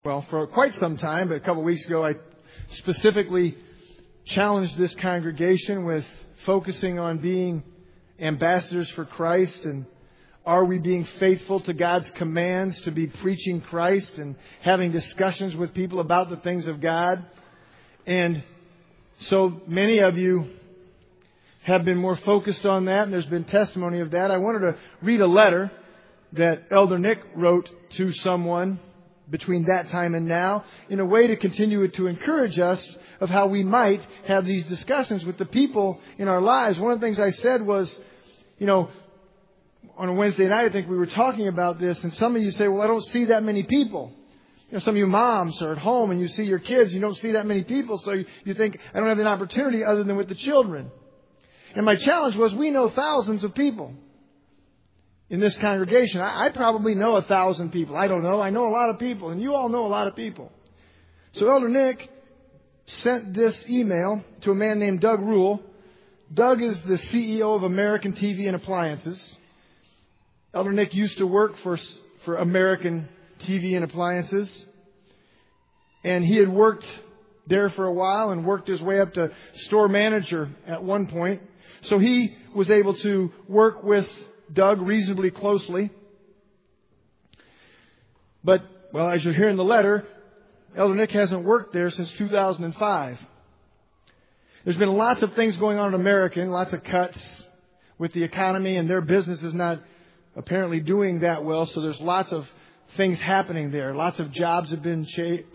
well, for quite some time, but a couple of weeks ago, I specifically challenged this congregation with focusing on being ambassadors for Christ, and are we being faithful to God's commands to be preaching Christ and having discussions with people about the things of God. And so many of you have been more focused on that, and there's been testimony of that. I wanted to read a letter that Elder Nick wrote to someone between that time and now in a way to continue to encourage us of how we might have these discussions with the people in our lives. One of the things I said was, on a Wednesday night, I think we were talking about this, and some of you say, well, I don't see that many people. Some of you moms are at home and you see your kids, you don't see that many people, so you think, I don't have an opportunity other than with the children. And my challenge was, we know thousands of people in this congregation. I probably know 1,000 people. I don't know. I know a lot of people, and you all know a lot of people. So Elder Nick sent this email to a man named Doug Rule. Doug is the CEO of American TV and Appliances. Elder Nick used to work for American TV and Appliances. And he had worked there for a while and worked his way up to store manager at one point. So he was able to work with Doug reasonably closely. But, well, as you'll hear in the letter, Elder Nick hasn't worked there since 2005. There's been lots of things going on in America, lots of cuts with the economy, and their business is not apparently doing that well. So there's lots of things happening there. Lots of jobs have been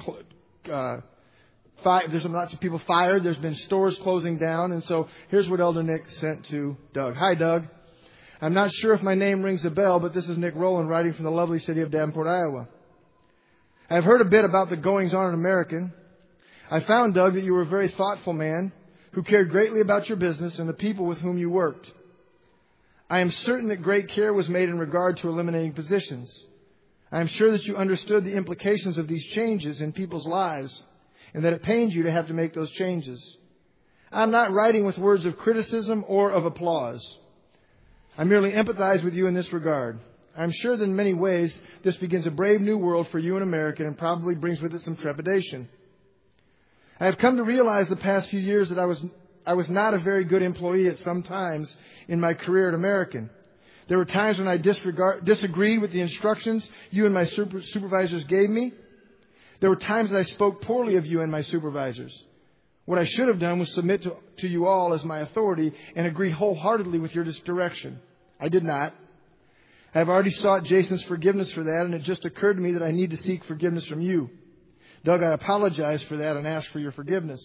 there's lots of people fired. There's been stores closing down. And so here's what Elder Nick sent to Doug. Hi, Doug. I'm not sure if my name rings a bell, but this is Nick Rowland writing from the lovely city of Davenport, Iowa. I've heard a bit about the goings-on in America. I found, Doug, that you were a very thoughtful man who cared greatly about your business and the people with whom you worked. I am certain that great care was made in regard to eliminating positions. I am sure that you understood the implications of these changes in people's lives and that it pained you to have to make those changes. I'm not writing with words of criticism or of applause. I merely empathize with you in this regard. I'm sure that in many ways this begins a brave new world for you in America and probably brings with it some trepidation. I have come to realize the past few years that I was not a very good employee at some times in my career at American. There were times when I disagreed with the instructions you and my supervisors gave me. There were times that I spoke poorly of you and my supervisors. What I should have done was submit to you all as my authority and agree wholeheartedly with your direction. I did not. I have already sought Jason's forgiveness for that, and it just occurred to me that I need to seek forgiveness from you. Doug, I apologize for that and ask for your forgiveness.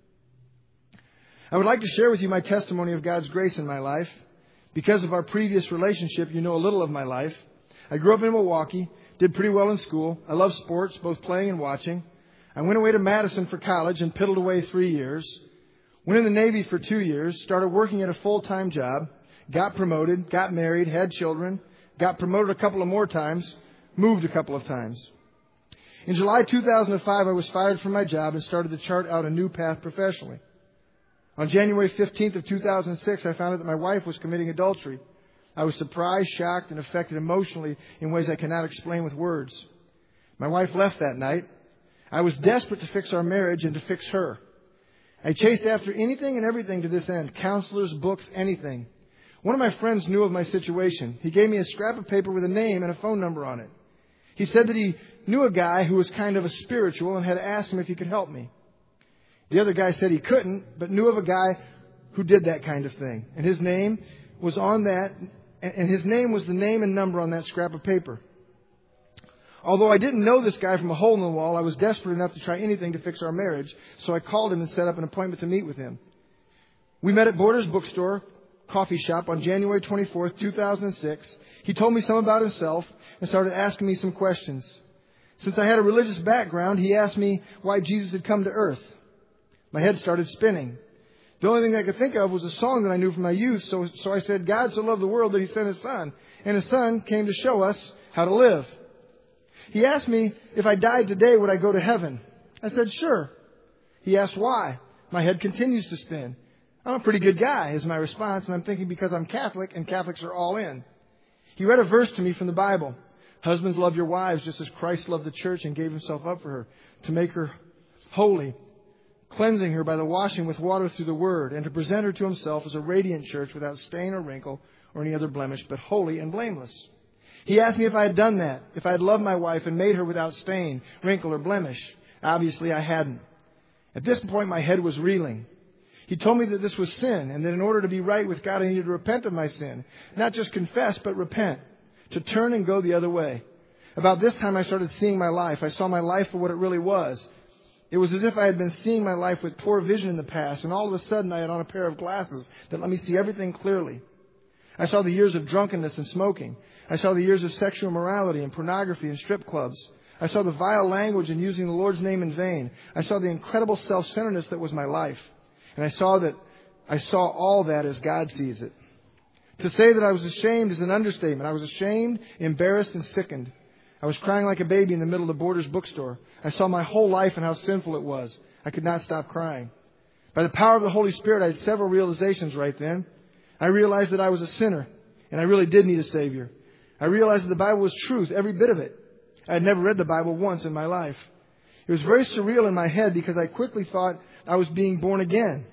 I would like to share with you my testimony of God's grace in my life. Because of our previous relationship, you know a little of my life. I grew up in Milwaukee, did pretty well in school. I love sports, both playing and watching. I went away to Madison for college and piddled away 3 years. Went in the Navy for 2 years, started working at a full-time job, got promoted, got married, had children, got promoted a couple of more times, moved a couple of times. In July 2005, I was fired from my job and started to chart out a new path professionally. On January 15th of 2006, I found out that my wife was committing adultery. I was surprised, shocked, and affected emotionally in ways I cannot explain with words. My wife left that night. I was desperate to fix our marriage and to fix her. I chased after anything and everything to this end. Counselors, books, anything. One of my friends knew of my situation. He gave me a scrap of paper with a name and a phone number on it. He said that he knew a guy who was kind of a spiritual and had asked him if he could help me. The other guy said he couldn't, but knew of a guy who did that kind of thing. And his name was on that, and his name was the name and number on that scrap of paper. Although I didn't know this guy from a hole in the wall, I was desperate enough to try anything to fix our marriage, so I called him and set up an appointment to meet with him. We met at Borders Bookstore, coffee shop on January 24th, 2006. He told me some about himself and started asking me some questions. Since I had a religious background, he asked me why Jesus had come to earth. My head started spinning. The only thing I could think of was a song that I knew from my youth, so I said, God so loved the world that He sent His Son, and His Son came to show us how to live. He asked me if I died today, would I go to heaven? I said, sure. He asked why. My head continues to spin. I'm a pretty good guy, is my response, and I'm thinking because I'm Catholic, and Catholics are all in. He read a verse to me from the Bible. Husbands, love your wives just as Christ loved the church and gave himself up for her, to make her holy, cleansing her by the washing with water through the word, and to present her to himself as a radiant church without stain or wrinkle or any other blemish, but holy and blameless. He asked me if I had done that, if I had loved my wife and made her without stain, wrinkle, or blemish. Obviously, I hadn't. At this point, my head was reeling. He told me that this was sin, and that in order to be right with God, I needed to repent of my sin. Not just confess, but repent. To turn and go the other way. About this time, I started seeing my life. I saw my life for what it really was. It was as if I had been seeing my life with poor vision in the past, and all of a sudden I had on a pair of glasses that let me see everything clearly. I saw the years of drunkenness and smoking. I saw the years of sexual immorality and pornography and strip clubs. I saw the vile language and using the Lord's name in vain. I saw the incredible self-centeredness that was my life. And I saw all that as God sees it. To say that I was ashamed is an understatement. I was ashamed, embarrassed, and sickened. I was crying like a baby in the middle of the Borders bookstore. I saw my whole life and how sinful it was. I could not stop crying. By the power of the Holy Spirit, I had several realizations right then. I realized that I was a sinner, and I really did need a Savior. I realized that the Bible was truth, every bit of it. I had never read the Bible once in my life. It was very surreal in my head because I quickly thought I was being born again.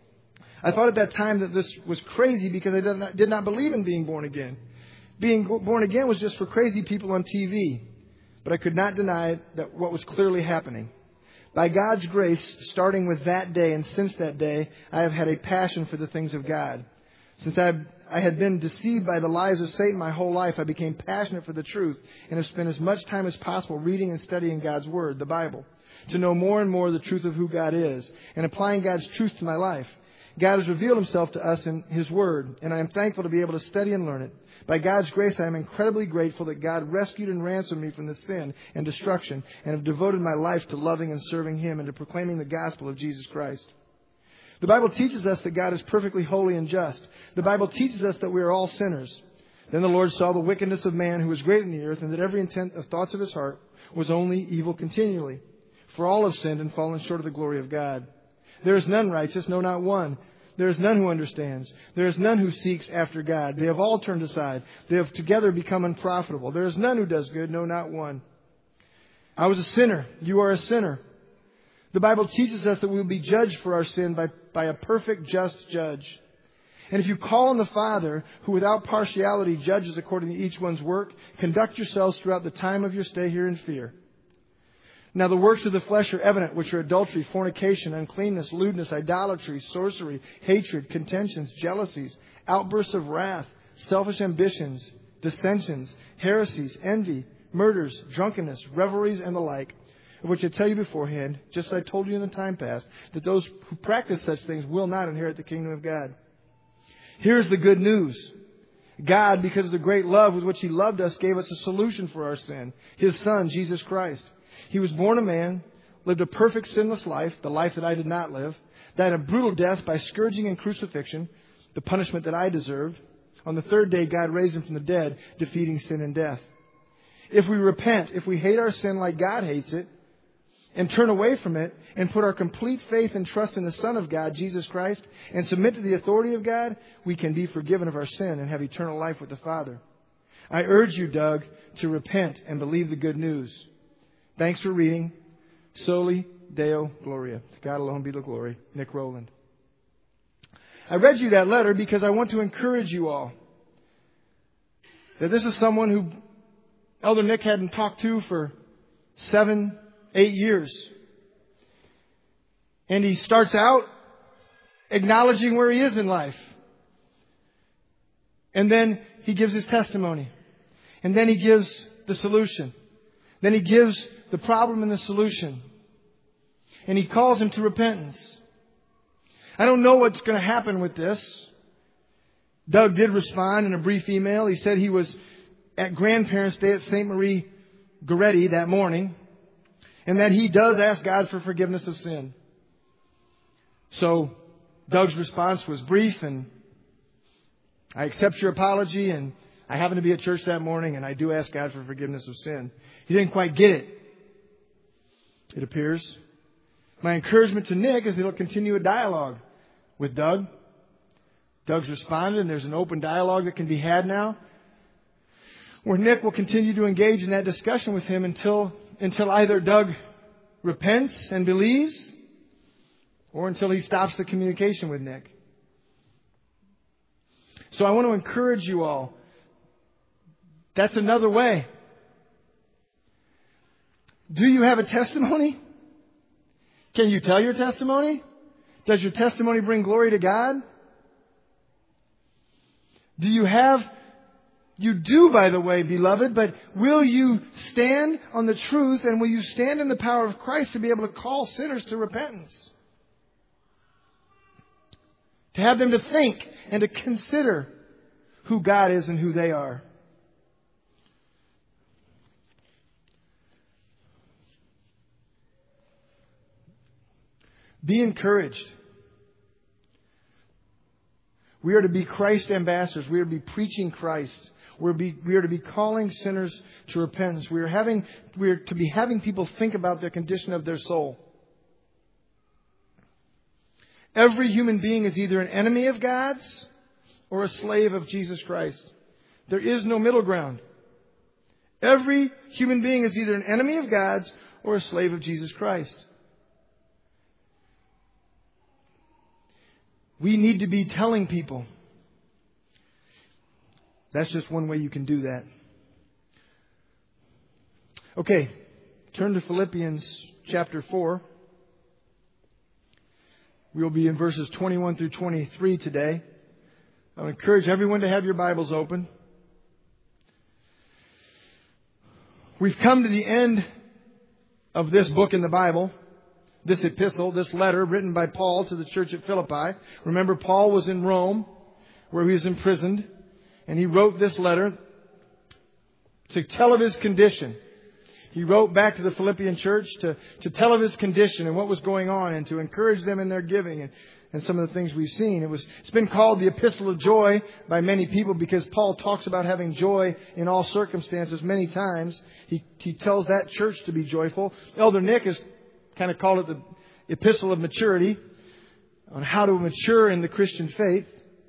I thought at that time that this was crazy because I did not believe in being born again. Being born again was just for crazy people on TV. But I could not deny that what was clearly happening. By God's grace, starting with that day and since that day, I have had a passion for the things of God. Since I had been deceived by the lies of Satan my whole life, I became passionate for the truth and have spent as much time as possible reading and studying God's Word, the Bible, to know more and more the truth of who God is and applying God's truth to my life. God has revealed himself to us in his word, and I am thankful to be able to study and learn it. By God's grace, I am incredibly grateful that God rescued and ransomed me from the sin and destruction and have devoted my life to loving and serving him and to proclaiming the gospel of Jesus Christ. The Bible teaches us that God is perfectly holy and just. The Bible teaches us that we are all sinners. Then the Lord saw the wickedness of man who was great in the earth, and that every intent of thoughts of his heart was only evil continually. For all have sinned and fallen short of the glory of God. There is none righteous, no, not one. There is none who understands. There is none who seeks after God. They have all turned aside. They have together become unprofitable. There is none who does good, no, not one. I was a sinner. You are a sinner. The Bible teaches us that we will be judged for our sin by a perfect, just judge. And if you call on the Father, who without partiality judges according to each one's work, conduct yourselves throughout the time of your stay here in fear. Now the works of the flesh are evident, which are adultery, fornication, uncleanness, lewdness, idolatry, sorcery, hatred, contentions, jealousies, outbursts of wrath, selfish ambitions, dissensions, heresies, envy, murders, drunkenness, revelries, and the like, of which I tell you beforehand, just as I told you in the time past, that those who practice such things will not inherit the kingdom of God. Here's the good news. God, because of the great love with which he loved us, gave us a solution for our sin. His Son, Jesus Christ. He was born a man, lived a perfect sinless life, the life that I did not live, died a brutal death by scourging and crucifixion, the punishment that I deserved. On the third day, God raised him from the dead, defeating sin and death. If we repent, if we hate our sin like God hates it, and turn away from it, and put our complete faith and trust in the Son of God, Jesus Christ, and submit to the authority of God, we can be forgiven of our sin and have eternal life with the Father. I urge you, Doug, to repent and believe the good news. Thanks for reading. Soli Deo Gloria. To God alone be the glory. Nick Rowland. I read you that letter because I want to encourage you all that this is someone who Elder Nick hadn't talked to for 7-8 years. And he starts out acknowledging where he is in life. And then he gives his testimony. And then he gives the solution. Then he gives the problem and the solution. And he calls him to repentance. I don't know what's going to happen with this. Doug did respond in a brief email. He said he was at Grandparents' Day at St. Marie Goretti that morning. And that he does ask God for forgiveness of sin. So Doug's response was brief, and I accept your apology, and I happened to be at church that morning, and I do ask God for forgiveness of sin. He didn't quite get it, it appears. My encouragement to Nick is that he'll continue a dialogue with Doug. Doug's responded, and there's an open dialogue that can be had now. where Nick will continue to engage in that discussion with him until either Doug repents and believes, or until he stops the communication with Nick. So I want to encourage you all. That's another way. Do you have a testimony? Can you tell your testimony? Does your testimony bring glory to God? You do, by the way, beloved, but will you stand on the truth and will you stand in the power of Christ to be able to call sinners to repentance? To have them to think and to consider who God is and who they are. Be encouraged. We are to be Christ ambassadors. We are to be preaching Christ. We are to be calling sinners to repentance. We are to be having people think about the condition of their soul. Every human being is either an enemy of God's or a slave of Jesus Christ. There is no middle ground. Every human being is either an enemy of God's or a slave of Jesus Christ. We need to be telling people. That's just one way you can do that. Okay, turn to Philippians chapter 4. We will be in verses 21 through 23 today. I would encourage everyone to have your Bibles open. We've come to the end of this book in the Bible. This epistle, this letter written by Paul to the church at Philippi. Remember, Paul was in Rome where he was imprisoned. And he wrote this letter to tell of his condition. He wrote back to the Philippian church to tell of his condition and what was going on and to encourage them in their giving and some of the things we've seen. It's been called the Epistle of Joy by many people because Paul talks about having joy in all circumstances many times. He tells that church to be joyful. Elder Nick has kind of called it the Epistle of Maturity, on how to mature in the Christian faith.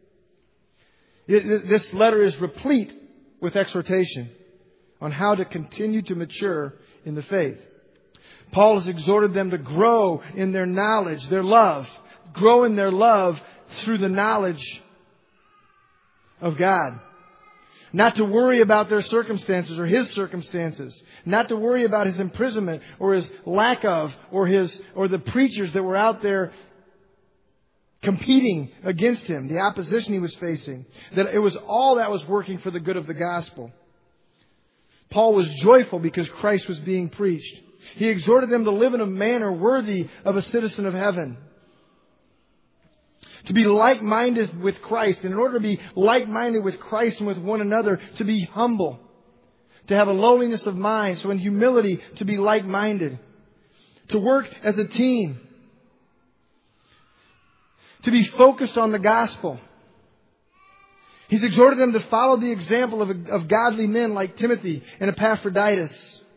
This letter is replete with exhortation on how to continue to mature in the faith. Paul has exhorted them to grow in their knowledge, their love. Grow in their love through the knowledge of God. Not to worry about their circumstances or his circumstances. Not to worry about his imprisonment or his lack of or the preachers that were out there competing against him, the opposition he was facing. That it was all that was working for the good of the gospel. Paul was joyful because Christ was being preached. He exhorted them to live in a manner worthy of a citizen of heaven. To be like-minded with Christ. And in order to be like-minded with Christ and with one another, to be humble. To have a lowliness of mind. So in humility, to be like-minded. To work as a team. To be focused on the gospel. He's exhorted them to follow the example of godly men like Timothy and Epaphroditus.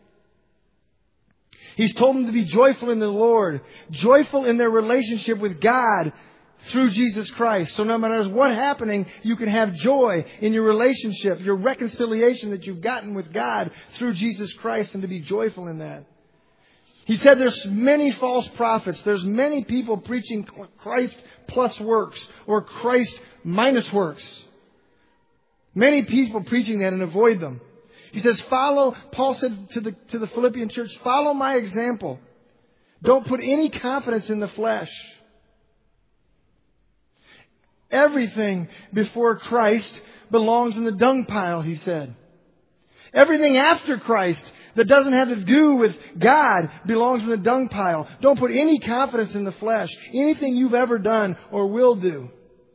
He's told them to be joyful in the Lord. Joyful in their relationship with God through Jesus Christ. So no matter what's happening, you can have joy in your relationship, your reconciliation that you've gotten with God through Jesus Christ, and to be joyful in that. He said there's many false prophets. There's many people preaching Christ plus works or Christ minus works. Many people preaching that, and avoid them. He says, Paul said to the Philippian church, follow my example. Don't put any confidence in the flesh. Everything before Christ belongs in the dung pile, he said. Everything after Christ that doesn't have to do with God belongs in the dung pile. Don't put any confidence in the flesh. Anything you've ever done or will do.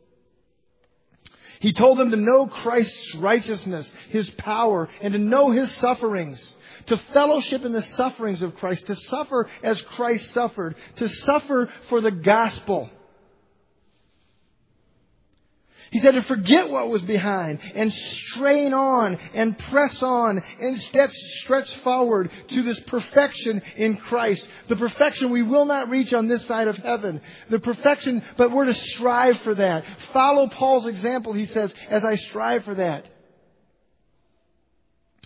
He told them to know Christ's righteousness, His power, and to know His sufferings. To fellowship in the sufferings of Christ. To suffer as Christ suffered. To suffer for the gospel. He said to forget what was behind and strain on and press on and stretch forward to this perfection in Christ. The perfection we will not reach on this side of heaven. The perfection, but we're to strive for that. Follow Paul's example, he says, as I strive for that.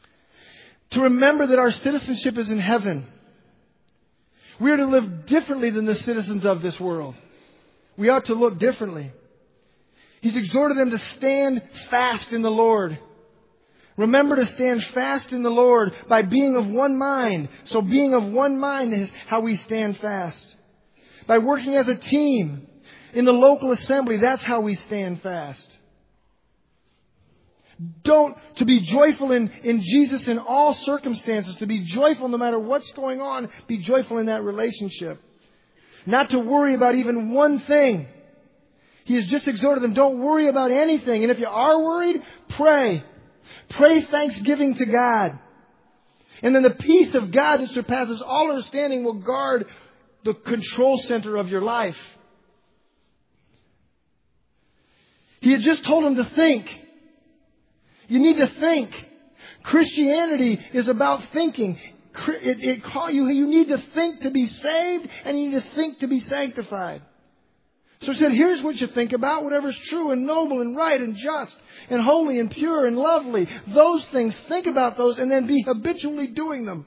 To remember that our citizenship is in heaven. We are to live differently than the citizens of this world. We ought to look differently. He's exhorted them to stand fast in the Lord. Remember to stand fast in the Lord by being of one mind. So being of one mind is how we stand fast. By working as a team in the local assembly, that's how we stand fast. To be joyful in Jesus in all circumstances. To be joyful no matter what's going on. Be joyful in that relationship. Not to worry about even one thing. He has just exhorted them, don't worry about anything. And if you are worried, pray. Pray thanksgiving to God. And then the peace of God that surpasses all understanding will guard the control center of your life. He had just told them to think. You need to think. Christianity is about thinking. You need to think to be saved, and you need to think to be sanctified. So he said, here's what you think about. Whatever's true and noble and right and just and holy and pure and lovely. Those things, think about those and then be habitually doing them.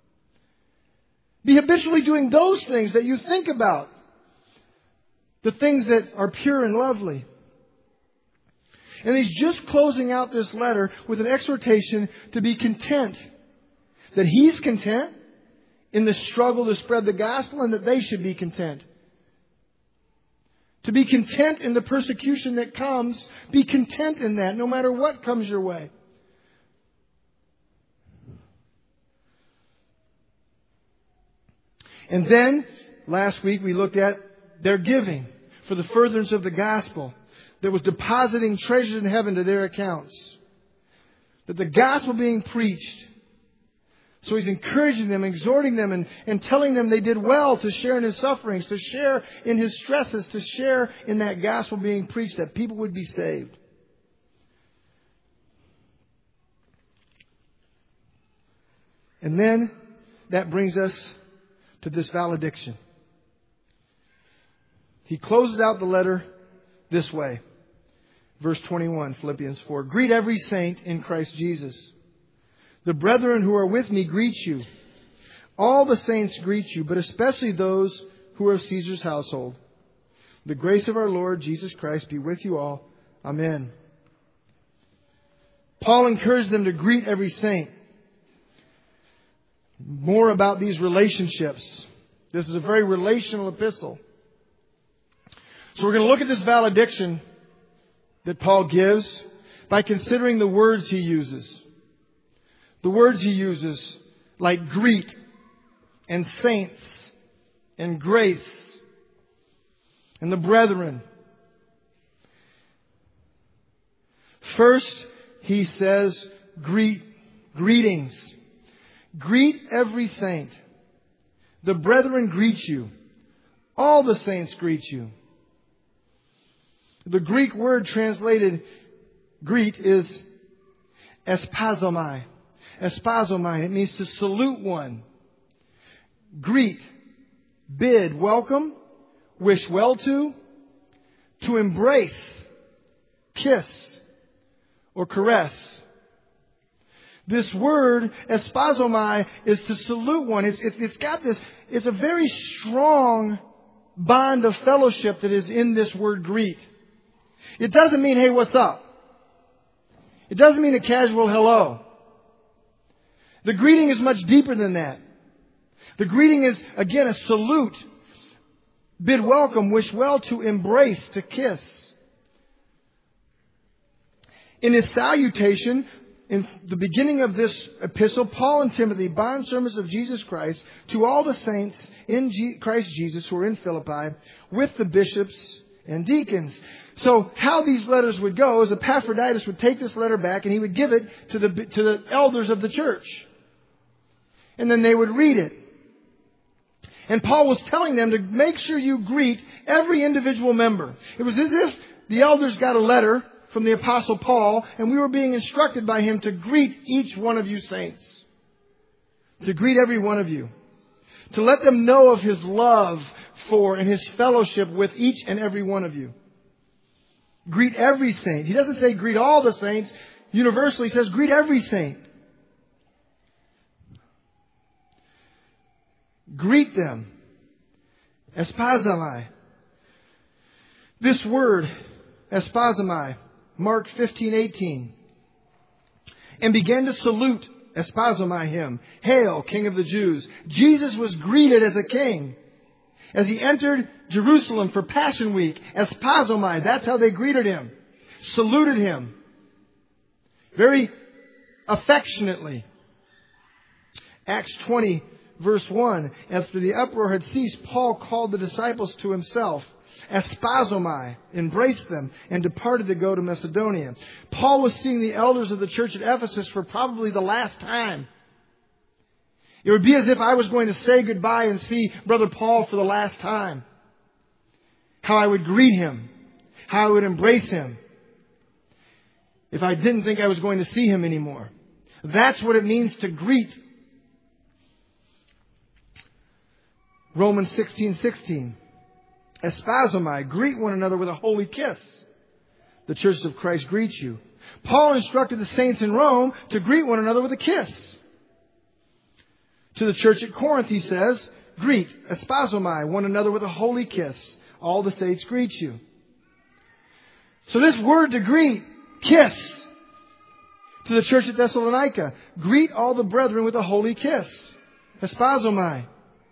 Be habitually doing those things that you think about. The things that are pure and lovely. And he's just closing out this letter with an exhortation to be content. That he's content in the struggle to spread the gospel and that they should be content. To be content in the persecution that comes. Be content in that no matter what comes your way. And then, last week we looked at their giving for the furtherance of the gospel. That was depositing treasures in heaven to their accounts. That the gospel being preached. So he's encouraging them, exhorting them, and telling them they did well to share in his sufferings, to share in his stresses, to share in that gospel being preached, that people would be saved. And then that brings us to this valediction. He closes out the letter this way. Verse 21, Philippians 4. Greet every saint in Christ Jesus. The brethren who are with me greet you. All the saints greet you, but especially those who are of Caesar's household. The grace of our Lord Jesus Christ be with you all. Amen. Paul encouraged them to greet every saint. More about these relationships. This is a very relational epistle. So we're going to look at this valediction that Paul gives by considering the words he uses. The words he uses like greet and saints and grace and the brethren. First, he says greetings. Greet every saint. The brethren greet you. All the saints greet you. The Greek word translated greet is espazomai. Espazomai. It means to salute one. Greet. Bid. Welcome. Wish well to. To embrace. Kiss. Or caress. This word, espazomai, is to salute one. It's got this, it's a very strong bond of fellowship that is in this word greet. It doesn't mean, hey, what's up? It doesn't mean a casual hello. The greeting is much deeper than that. The greeting is, again, a salute. Bid welcome, wish well, to embrace, to kiss. In his salutation, in the beginning of this epistle, Paul and Timothy, bondservants of Jesus Christ, to all the saints in Christ Jesus who are in Philippi, with the bishops and deacons. So how these letters would go is Epaphroditus would take this letter back and he would give it to the elders of the church. And then they would read it. And Paul was telling them to make sure you greet every individual member. It was as if the elders got a letter from the Apostle Paul and we were being instructed by him to greet each one of you saints. To greet every one of you. To let them know of his love for and his fellowship with each and every one of you. Greet every saint. He doesn't say greet all the saints. Universally, he says greet every saint. Greet them. Espazomai. This word, espazomai, Mark 15:18. And began to salute, espazomai him. Hail, King of the Jews. Jesus was greeted as a king. As he entered Jerusalem for Passion Week, espazomai, that's how they greeted him. Saluted him. Very affectionately. Acts 20, verse 1. After the uproar had ceased, Paul called the disciples to himself. Espazomai, embraced them, and departed to go to Macedonia. Paul was seeing the elders of the church at Ephesus for probably the last time. It would be as if I was going to say goodbye and see Brother Paul for the last time. How I would greet him. How I would embrace him. If I didn't think I was going to see him anymore. That's what it means to greet. Romans 16:16. Espazomai, greet one another with a holy kiss. The churches of Christ greet you. Paul instructed the saints in Rome to greet one another with a kiss. To the church at Corinth, he says, greet, espazomai, one another with a holy kiss. All the saints greet you. So this word to greet, kiss. To the church at Thessalonica, greet all the brethren with a holy kiss. Espazomai.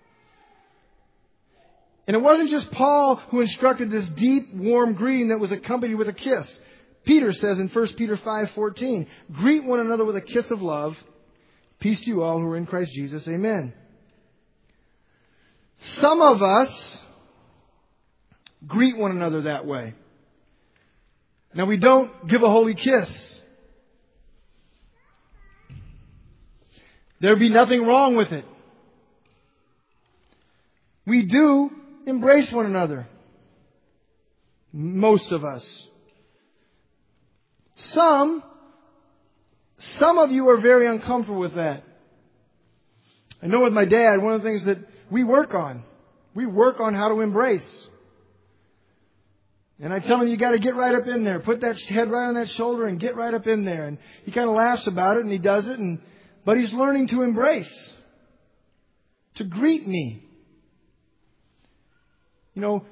And it wasn't just Paul who instructed this deep, warm greeting that was accompanied with a kiss. Peter says in 1 Peter 5:14, greet one another with a kiss of love. Peace to you all who are in Christ Jesus. Amen. Some of us greet one another that way. Now we don't give a holy kiss. There'd be nothing wrong with it. We do embrace one another. Most of us. Some of you are very uncomfortable with that. I know with my dad, one of the things that we work on how to embrace. And I tell him, you got to get right up in there. Put that head right on that shoulder and get right up in there. And he kind of laughs about it and he does it. But he's learning to embrace. To greet me. You know,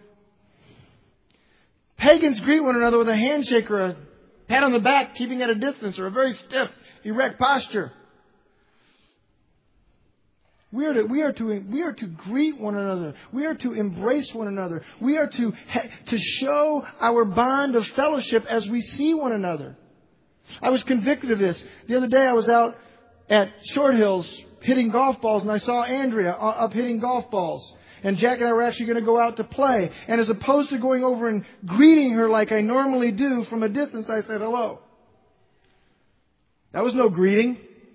pagans greet one another with a handshake or a pat on the back, keeping at a distance, or a very stiff, erect posture. We are to greet one another. We are to embrace one another. We are to show our bond of fellowship as we see one another. I was convicted of this. The other day I was out at Short Hills hitting golf balls, and I saw Andrea up hitting golf balls. And Jack and I were actually going to go out to play. And as opposed to going over and greeting her like I normally do from a distance, I said hello. That was no greeting.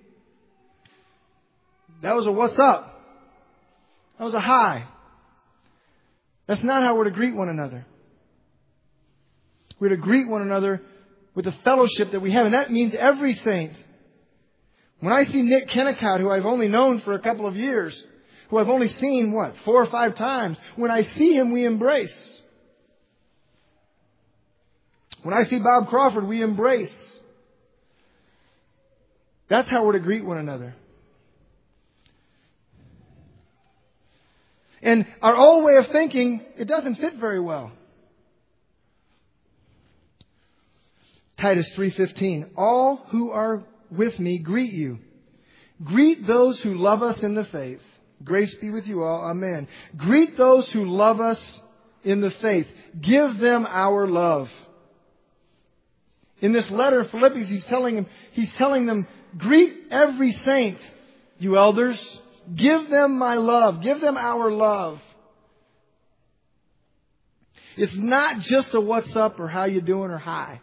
That was a what's up. That was a hi. That's not how we're to greet one another. We're to greet one another with the fellowship that we have. And that means every saint. When I see Nick Kennicott, who I've only known for a couple of years, who I've only seen, 4 or 5 times. When I see him, we embrace. When I see Bob Crawford, we embrace. That's how we're to greet one another. And our old way of thinking, it doesn't fit very well. Titus 3:15. All who are with me greet you. Greet those who love us in the faith. Grace be with you all. Amen. Greet those who love us in the faith. Give them our love. In this letter of Philippians, he's telling them, greet every saint, you elders. Give them my love. Give them our love. It's not just a what's up or how you doing or hi.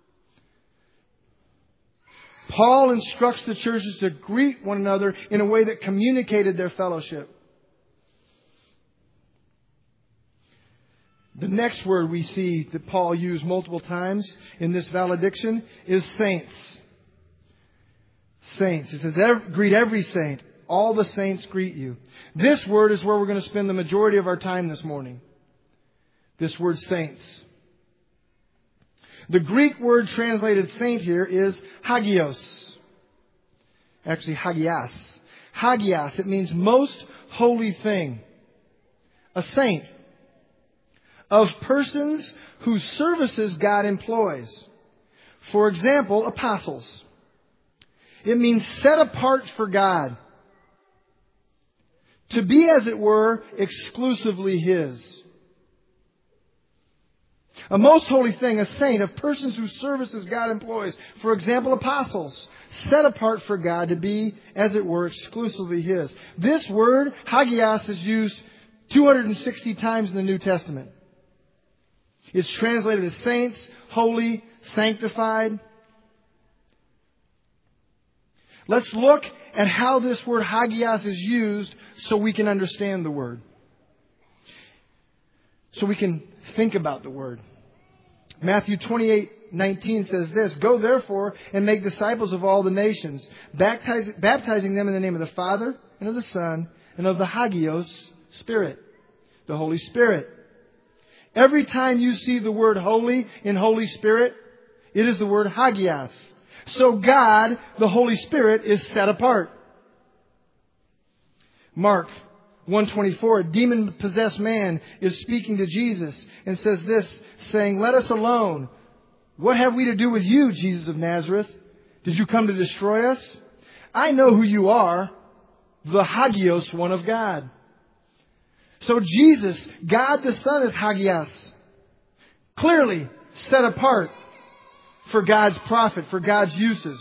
Paul instructs the churches to greet one another in a way that communicated their fellowship. The next word we see that Paul used multiple times in this valediction is saints. Saints. It says, greet every saint. All the saints greet you. This word is where we're going to spend the majority of our time this morning. This word saints. The Greek word translated saint here is hagios. Actually, hagias. Hagios. It means most holy thing. A saint. Of persons whose services God employs. For example, apostles. It means set apart for God. To be, as it were, exclusively His. A most holy thing, a saint, of persons whose services God employs. For example, apostles. Set apart for God to be, as it were, exclusively His. This word, hagios, is used 260 times in the New Testament. It's translated as saints, holy, sanctified. Let's look at how this word hagios is used so we can understand the word. So we can think about the word. Matthew 28:19 says this, "Go therefore and make disciples of all the nations, baptizing them in the name of the Father and of the Son and of the Hagios Spirit," the Holy Spirit. Every time you see the word holy in Holy Spirit, it is the word hagios. So God, the Holy Spirit, is set apart. Mark 1:24, a demon-possessed man is speaking to Jesus and says this, saying, "Let us alone. What have we to do with you, Jesus of Nazareth? Did you come to destroy us? I know who you are, the Hagios One of God." So Jesus, God the Son, is hagios. Clearly set apart for God's profit, for God's uses.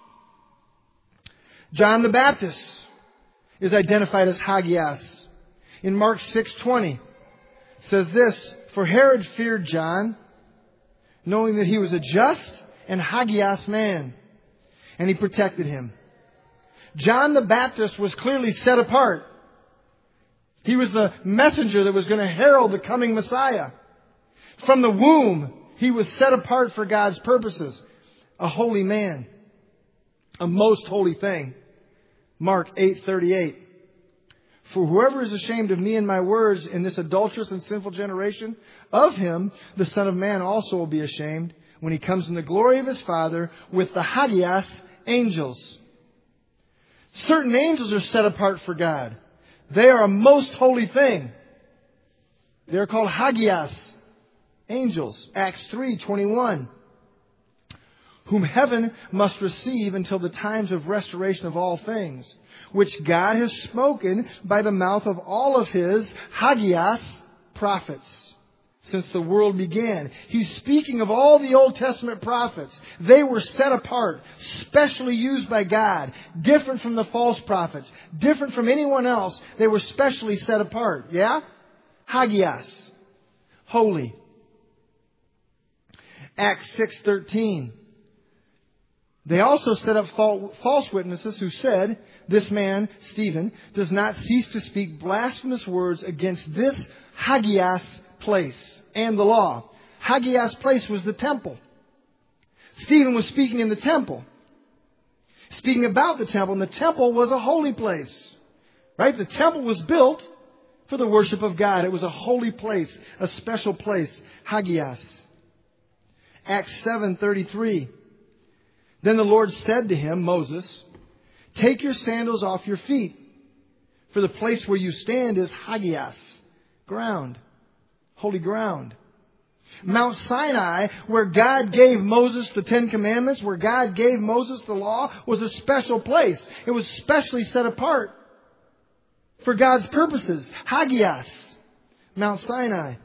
John the Baptist is identified as hagios. In Mark 6:20, it says this, "For Herod feared John, knowing that he was a just and hagios man, and he protected him." John the Baptist was clearly set apart. He was the messenger that was going to herald the coming Messiah. From the womb, he was set apart for God's purposes. A holy man. A most holy thing. Mark 8:38. "For whoever is ashamed of me and my words in this adulterous and sinful generation, of him the Son of Man also will be ashamed when he comes in the glory of his Father with the hagios angels." Certain angels are set apart for God. They are a most holy thing. They are called hagios, angels. Acts 3:21. "Whom heaven must receive until the times of restoration of all things, which God has spoken by the mouth of all of His hagios prophets since the world began." He's speaking of all the Old Testament prophets. They were set apart, specially used by God, different from the false prophets, different from anyone else. They were specially set apart. Yeah? Hagios. Holy. Acts 6:13. "They also set up false witnesses who said, 'This man, Stephen, does not cease to speak blasphemous words against this hagios place and the law.'" Hagios place was the temple. Stephen was speaking in the temple. Speaking about the temple, and the temple was a holy place. Right? The temple was built for the worship of God. It was a holy place, a special place. Hagios. Acts 7:33. "Then the Lord said to him," Moses, "Take your sandals off your feet, for the place where you stand is hagios, ground, holy ground." Mount Sinai, where God gave Moses the 10 Commandments, where God gave Moses the law, was a special place. It was specially set apart for God's purposes. Hagios, Mount Sinai.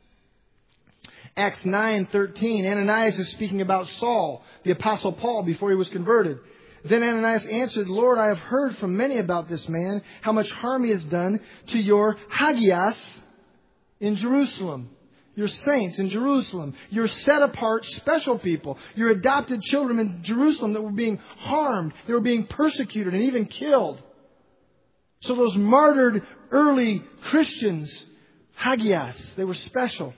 Acts 9:13. Ananias is speaking about Saul, the Apostle Paul, before he was converted. "Then Ananias answered, 'Lord, I have heard from many about this man, how much harm he has done to your hagios in Jerusalem.'" Your saints in Jerusalem. Your set apart special people. Your adopted children in Jerusalem that were being harmed. They were being persecuted and even killed. So those martyred early Christians, hagios, they were special.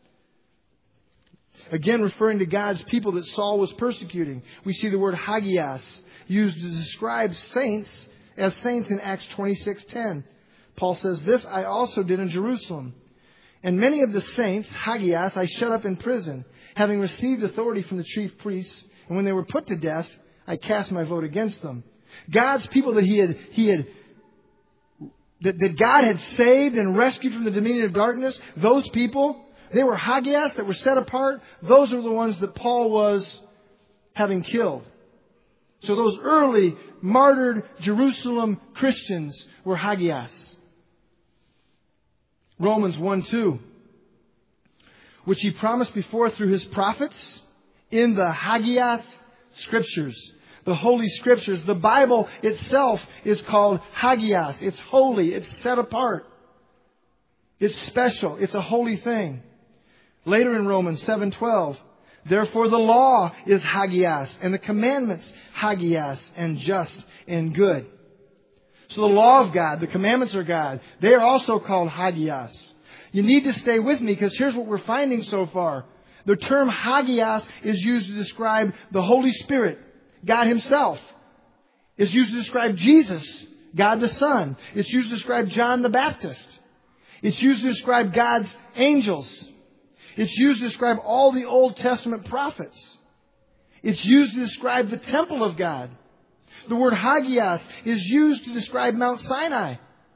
Again, referring to God's people that Saul was persecuting. We see the word hagios used to describe saints as saints in Acts 26:10. Paul says, "This I also did in Jerusalem. And many of the saints, hagios, I shut up in prison, having received authority from the chief priests. And when they were put to death, I cast my vote against them." God's people that he had that God had saved and rescued from the dominion of darkness, those people, they were Hagias that were set apart. Those are the ones that Paul was having killed. So those early martyred Jerusalem Christians were Hagias. Romans 1:2, which he promised before through his prophets in the Hagias Scriptures. The Holy Scriptures. The Bible itself is called Hagias. It's holy. It's set apart. It's special. It's a holy thing. Later in Romans 7:12, therefore the law is Hagias, and the commandments Hagias, and just and good. So the law of God, the commandments of God, they are also called Hagias. You need to stay with me because here's what we're finding so far. The term Hagias is used to describe the Holy Spirit, God Himself. It's used to describe Jesus, God the Son. It's used to describe John the Baptist. It's used to describe God's angels. It's used to describe all the Old Testament prophets. It's used to describe the temple of God. The word Hagias is used to describe Mount Sinai.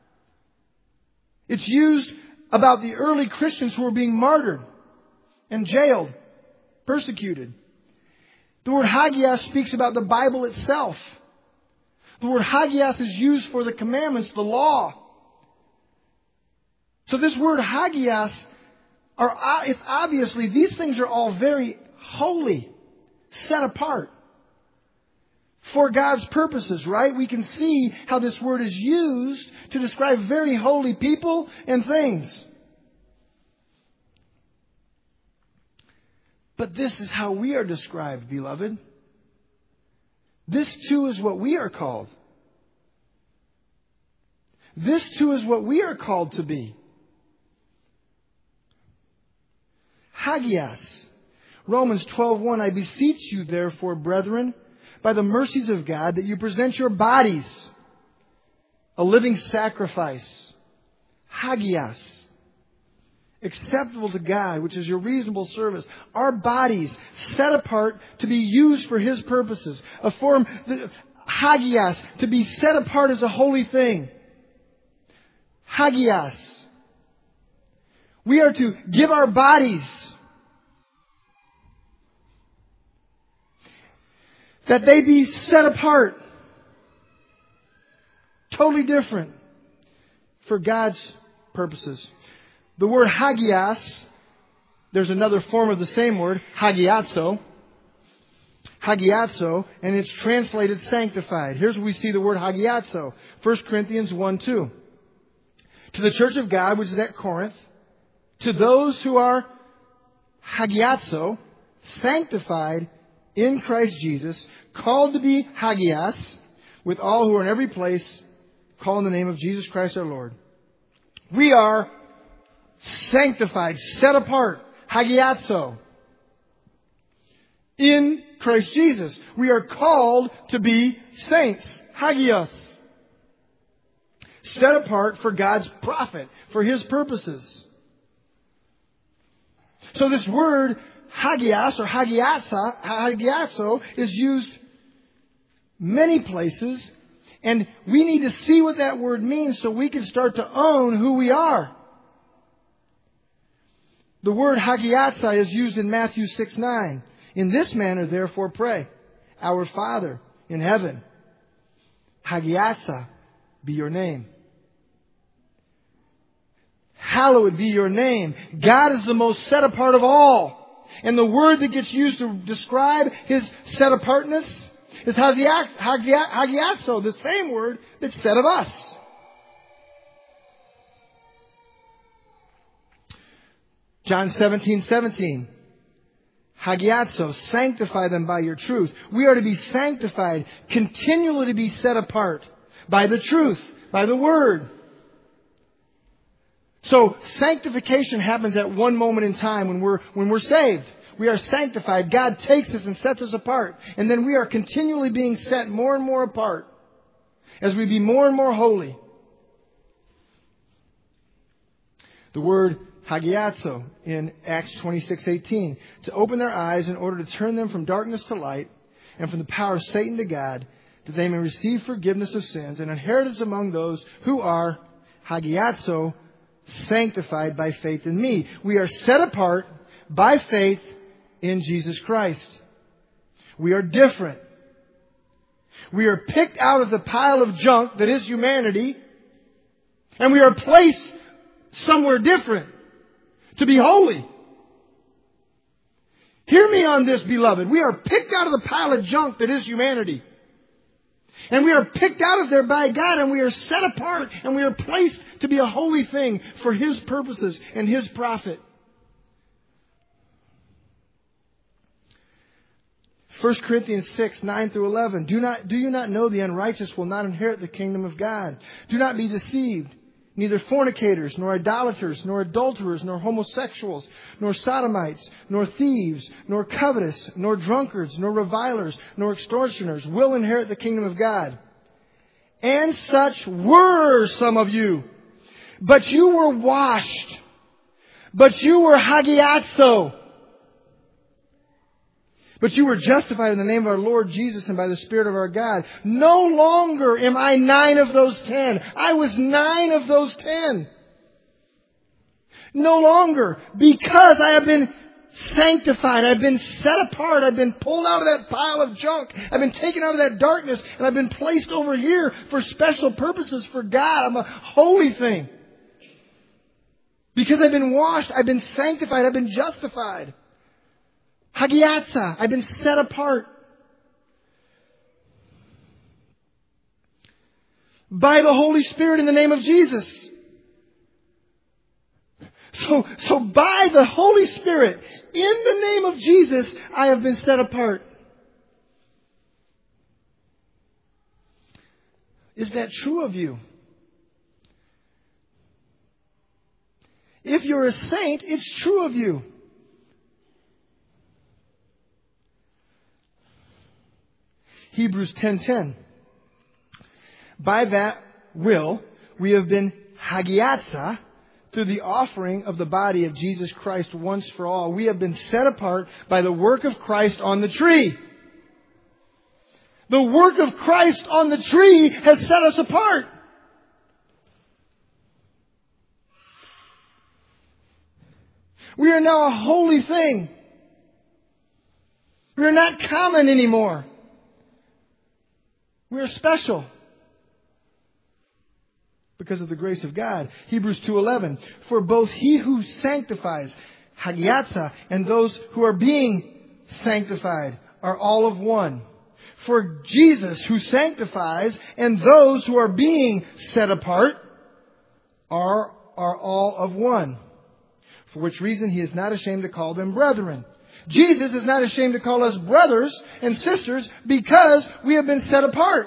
It's used about the early Christians who were being martyred and jailed, persecuted. The word Hagias speaks about the Bible itself. The word Hagias is used for the commandments, the law. So this word Hagias, it's obviously, these things are all very holy, set apart for God's purposes, right? We can see how this word is used to describe very holy people and things. But this is how we are described, beloved. This too is what we are called. This too is what we are called to be. Hagias. Romans 12:1, I beseech you, therefore, brethren, by the mercies of God, that you present your bodies a living sacrifice, Hagias, acceptable to God, which is your reasonable service. Our bodies set apart to be used for His purposes. A form, Hagias, to be set apart as a holy thing. Hagias. We are to give our bodies that they be set apart, totally different for God's purposes. The word Hagias, there's another form of the same word, Hagiazo. Hagiazo, and it's translated sanctified. Here's where we see the word Hagiazo. 1 Corinthians 1:2. To the church of God, which is at Corinth, to those who are Hagiazo, sanctified in Christ Jesus, called to be Hagias, with all who are in every place, call in the name of Jesus Christ our Lord. We are sanctified, set apart, Hagiazo, in Christ Jesus. We are called to be saints, Hagios, set apart for God's profit, for His purposes. So this word Hagias or Hagiazo is used many places, and we need to see what that word means so we can start to own who we are. The word Hagiaza is used in Matthew 6:9. In this manner, therefore, pray, Our Father in heaven, Hagiaza be your name. Hallowed be your name. God is the most set apart of all. And the word that gets used to describe His set apartness is Hagiazo, the same word that's said of us. John 17:17. Hagiazo, sanctify them by your truth. We are to be sanctified, continually to be set apart by the truth, by the word. So sanctification happens at one moment in time when we're saved. We are sanctified. God takes us and sets us apart. And then we are continually being set more and more apart as we be more and more holy. The word Hagiazo in Acts 26:18, to open their eyes in order to turn them from darkness to light and from the power of Satan to God, that they may receive forgiveness of sins and inheritance among those who are hagiazo, sanctified by faith in me. We are set apart by faith in Jesus Christ. We are different. We are picked out of the pile of junk that is humanity, and we are placed somewhere different to be holy. Hear me on this, beloved. We are picked out of the pile of junk that is humanity. And we are picked out of there by God, and we are set apart, and we are placed to be a holy thing for His purposes and His profit. 1 Corinthians 6, 9 through 11. Do you not know the unrighteous will not inherit the kingdom of God? Do not be deceived. Neither fornicators, nor idolaters, nor adulterers, nor homosexuals, nor sodomites, nor thieves, nor covetous, nor drunkards, nor revilers, nor extortioners will inherit the kingdom of God. And such were some of you. But you were washed. But you were hagiazo. But you were justified in the name of our Lord Jesus and by the Spirit of our God. No longer am I 9 of those 10. I was 9 of those 10. No longer, because I have been sanctified. I've been set apart. I've been pulled out of that pile of junk. I've been taken out of that darkness. And I've been placed over here for special purposes for God. I'm a holy thing. Because I've been washed. I've been sanctified. I've been justified. Hagiaza, I've been set apart. By the Holy Spirit in the name of Jesus. So by the Holy Spirit, in the name of Jesus, I have been set apart. Is that true of you? If you're a saint, it's true of you. Hebrews 10:10. By that will we have been hagiaza through the offering of the body of Jesus Christ once for all. We have been set apart by the work of Christ on the tree. The work of Christ on the tree has set us apart. We are now a holy thing. We are not common anymore. We are special because of the grace of God. Hebrews 2:11. For both He who sanctifies, hagiaza, and those who are being sanctified are all of one. For Jesus who sanctifies and those who are being set apart are all of one. For which reason He is not ashamed to call them brethren. Jesus is not ashamed to call us brothers and sisters because we have been set apart.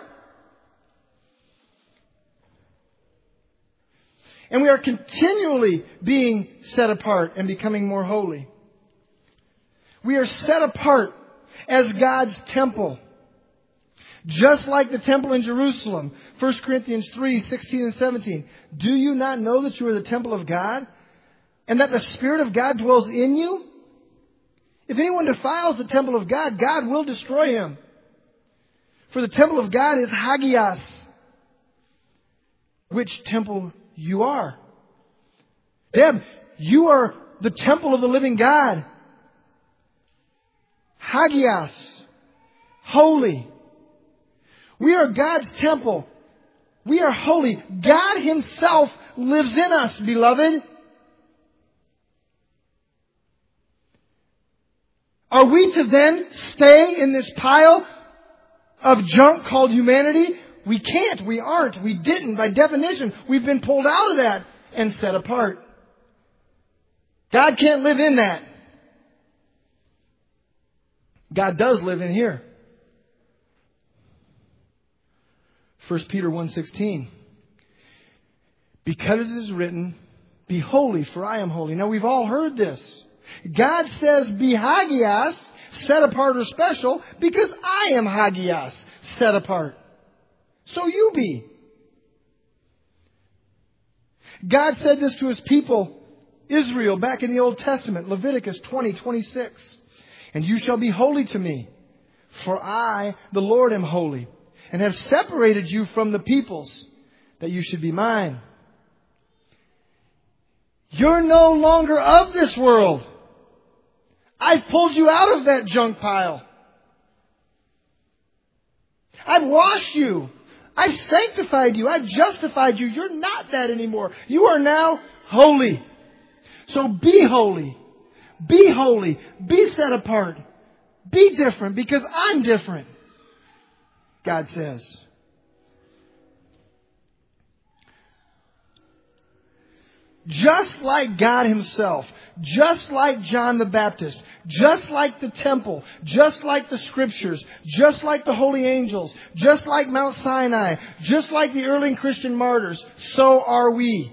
And we are continually being set apart and becoming more holy. We are set apart as God's temple. Just like the temple in Jerusalem. 1 Corinthians 3:16 and 17. Do you not know that you are the temple of God? And that the Spirit of God dwells in you? If anyone defiles the temple of God, God will destroy him. For the temple of God is hagios. Which temple you are. Deb, you are the temple of the living God. Hagios. Holy. We are God's temple. We are holy. God Himself lives in us, beloved. Are we to then stay in this pile of junk called humanity? We can't. We aren't. We didn't. By definition, we've been pulled out of that and set apart. God can't live in that. God does live in here. 1 Peter 1:16. Because it is written, be holy, for I am holy. Now we've all heard this. God says, be hagios, set apart or special, because I am hagios, set apart. So you be. God said this to His people, Israel, back in the Old Testament, Leviticus 20:26. And you shall be holy to me, for I, the Lord, am holy, and have separated you from the peoples, that you should be mine. You're no longer of this world. I've pulled you out of that junk pile. I've washed you. I've sanctified you. I've justified you. You're not that anymore. You are now holy. So be holy. Be holy. Be set apart. Be different because I'm different, God says. Just like God Himself, just like John the Baptist, just like the temple, just like the Scriptures, just like the holy angels, just like Mount Sinai, just like the early Christian martyrs, so are we.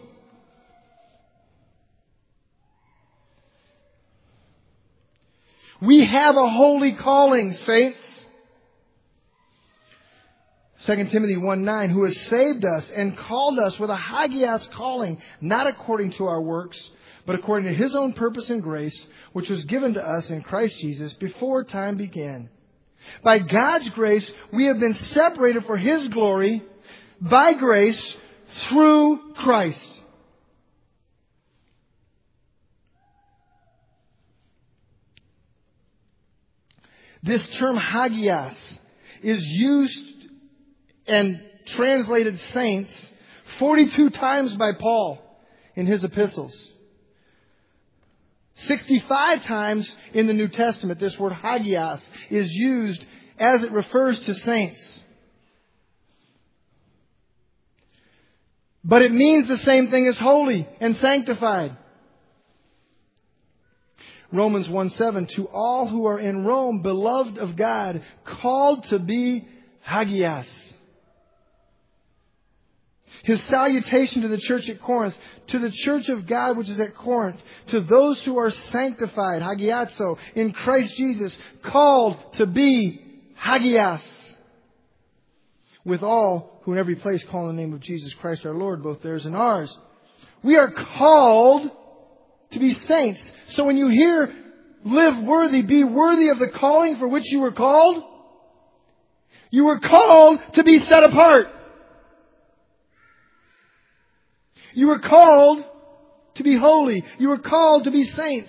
We have a holy calling, saints. 2 Timothy 1:9, who has saved us and called us with a hagios calling, not according to our works, but according to His own purpose and grace, which was given to us in Christ Jesus before time began. By God's grace, we have been separated for His glory by grace through Christ. This term hagios is used and translated saints 42 times by Paul in his epistles. 65 times in the New Testament, this word hagios is used as it refers to saints. But it means the same thing as holy and sanctified. Romans 1:7, to all who are in Rome, beloved of God, called to be hagios. His salutation to the church at Corinth, to the church of God which is at Corinth, to those who are sanctified, hagiazo, in Christ Jesus, called to be hagios. With all who in every place call on the name of Jesus Christ our Lord, both theirs and ours. We are called to be saints. So when you hear, live worthy, be worthy of the calling for which you were called, you were called to be set apart. You were called to be holy. You were called to be saints.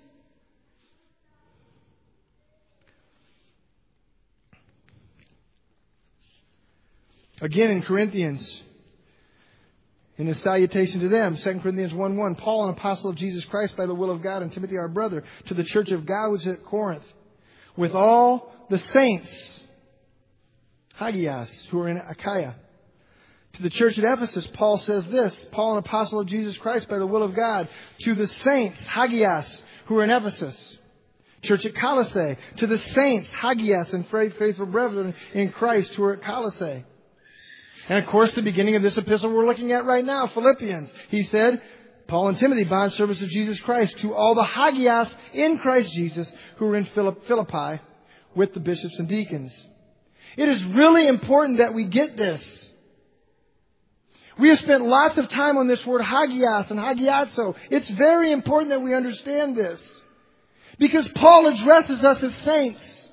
Again in Corinthians, in his salutation to them, 2 Corinthians 1:1, Paul, an apostle of Jesus Christ by the will of God, and Timothy our brother, to the church of God which is at Corinth, with all the saints, hagios, who are in Achaia. To the church at Ephesus, Paul says this, Paul, an apostle of Jesus Christ by the will of God, to the saints, hagios, who are in Ephesus. Church at Colossae, to the saints, hagios, and faithful brethren in Christ who are at Colossae. And of course, the beginning of this epistle we're looking at right now, Philippians. He said, Paul and Timothy, bondservants of Jesus Christ, to all the hagios in Christ Jesus who are in Philippi with the bishops and deacons. It is really important that we get this. We have spent lots of time on this word hagios and hagiazo. It's very important that we understand this. Because Paul addresses us as saints.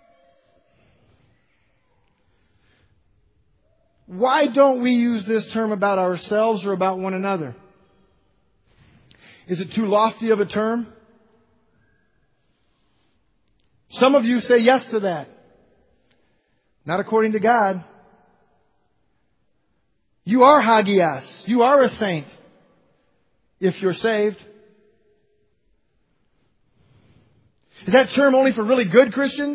Why don't we use this term about ourselves or about one another? Is it too lofty of a term? Some of you say yes to that. Not according to God. You are hagios. You are a saint. If you're saved. Is that term only for really good Christians?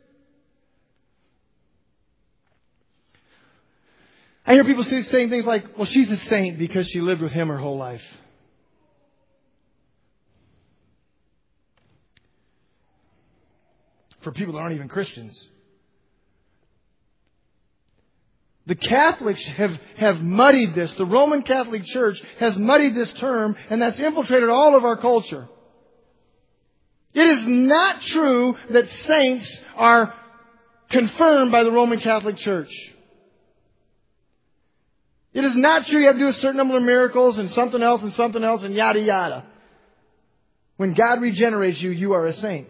I hear people saying things like, well, she's a saint because she lived with him her whole life. For people that aren't even Christians. The Catholics have muddied this. The Roman Catholic Church has muddied this term, and that's infiltrated all of our culture. It is not true that saints are confirmed by the Roman Catholic Church. It is not true you have to do a certain number of miracles and something else and yada yada. When God regenerates you, you are a saint.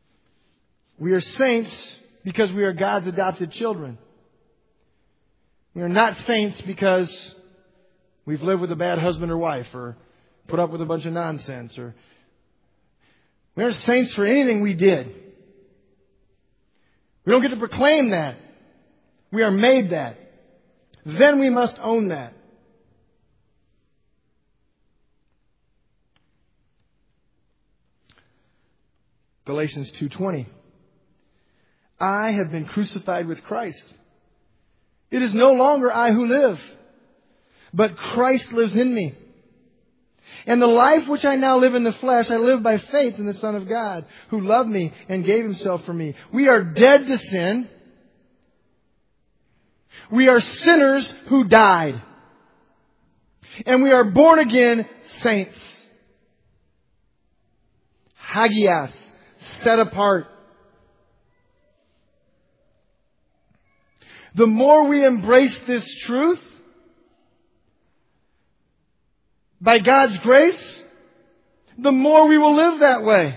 We are saints because we are God's adopted children. We are not saints because we've lived with a bad husband or wife or put up with a bunch of nonsense. Or we aren't saints for anything we did. We don't get to proclaim that. We are made that. Then we must own that. Galatians 2:20. I have been crucified with Christ. It is no longer I who live, but Christ lives in me. And the life which I now live in the flesh, I live by faith in the Son of God, who loved me and gave Himself for me. We are dead to sin. We are sinners who died. And we are born again saints. Hagios, set apart. The more we embrace this truth, by God's grace, the more we will live that way.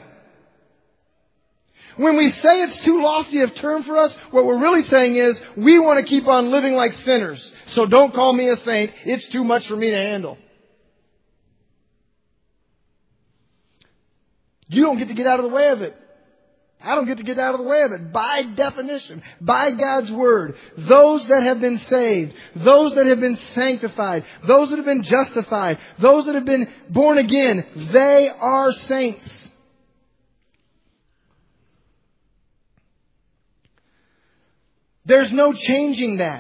When we say it's too lofty a term for us, what we're really saying is we want to keep on living like sinners. So don't call me a saint. It's too much for me to handle. You don't get to get out of the way of it. I don't get to get out of the way of it. By definition, by God's Word, those that have been saved, those that have been sanctified, those that have been justified, those that have been born again, they are saints. There's no changing that.